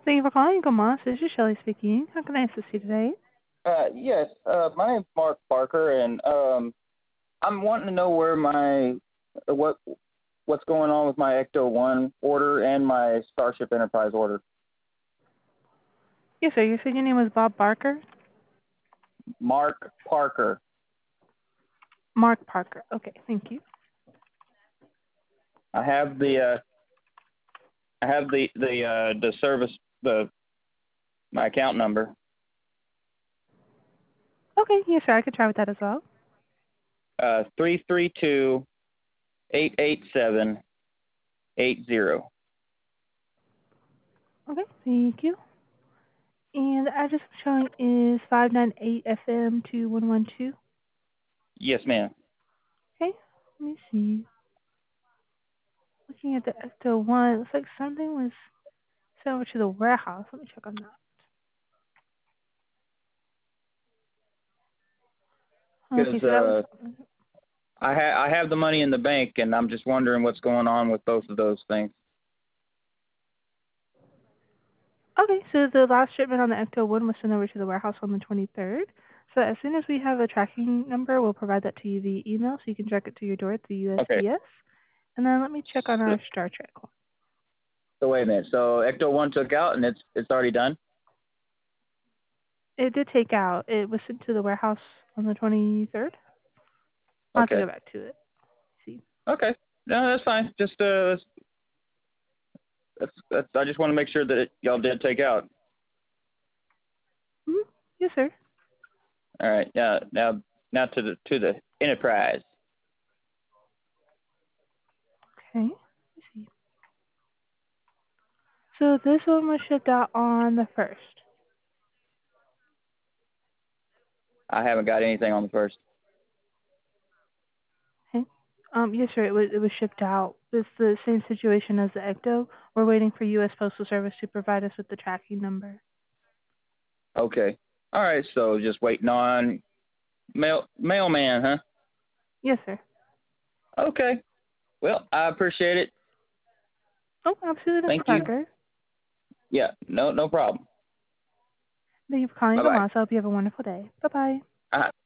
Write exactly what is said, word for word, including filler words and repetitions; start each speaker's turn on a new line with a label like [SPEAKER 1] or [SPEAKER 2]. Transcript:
[SPEAKER 1] Thank you for calling, Gamas. This is Shelley speaking. How can I assist you today?
[SPEAKER 2] Uh, yes, uh, my name's Mark Parker, and um, I'm wanting to know where my uh, what what's going on with my Ecto One order and my Starship Enterprise order.
[SPEAKER 1] Yes, sir. You said your name was Bob Barker?
[SPEAKER 2] Mark Parker.
[SPEAKER 1] Mark Parker. Okay, thank you.
[SPEAKER 2] I have the uh, I have the the uh, the service the my account number.
[SPEAKER 1] Okay, yes, sir. I could try with that as well.
[SPEAKER 2] Uh, three three two eight eight seven eight zero.
[SPEAKER 1] Okay, thank you. And the address I'm showing is five nine eight F M two one one two.
[SPEAKER 2] Yes, ma'am.
[SPEAKER 1] Okay, let me see. Looking at the Ecto one, it looks like something was sent over to the warehouse. Let me check on that. Okay,
[SPEAKER 2] Because
[SPEAKER 1] so that was
[SPEAKER 2] uh, I ha- I have the money in the bank, and I'm just wondering what's going on with both of those things.
[SPEAKER 1] okay. So the last shipment on the Ecto one was sent over to the warehouse on the twenty-third. So as soon as we have a tracking number, we'll provide that to you via email, so you can track it to your door at the
[SPEAKER 2] Okay.
[SPEAKER 1] U S P S. And then let me check on
[SPEAKER 2] So,
[SPEAKER 1] our Star Trek one.
[SPEAKER 2] so wait a minute. So Ecto One took out, and it's it's already done.
[SPEAKER 1] It did take out. It was sent to the warehouse on the twenty-third. I'll have to go
[SPEAKER 2] Okay.
[SPEAKER 1] back to it. See.
[SPEAKER 2] Okay. No, that's fine. Just uh, that's, that's I just want to make sure that it, y'all did take out.
[SPEAKER 1] Mm-hmm. Yes, sir.
[SPEAKER 2] All right. Now, now, now to the to the Enterprise.
[SPEAKER 1] Okay. Let's see. So this one was shipped out on the first.
[SPEAKER 2] I haven't got anything on the first.
[SPEAKER 1] Okay. Um, yes, sir. It was it was shipped out. It's the same situation as the Ecto. We're waiting for U S Postal Service to provide us with the tracking number.
[SPEAKER 2] Okay. All right. So just waiting on mail mailman, huh?
[SPEAKER 1] Yes, sir.
[SPEAKER 2] Okay. Well, I appreciate it.
[SPEAKER 1] Oh, absolutely, mister
[SPEAKER 2] Thank you.
[SPEAKER 1] Parker.
[SPEAKER 2] Yeah. No, no problem.
[SPEAKER 1] Thank you for calling
[SPEAKER 2] Bye bye.
[SPEAKER 1] Gamas. I hope you have a wonderful day. Bye bye.
[SPEAKER 2] Uh-huh.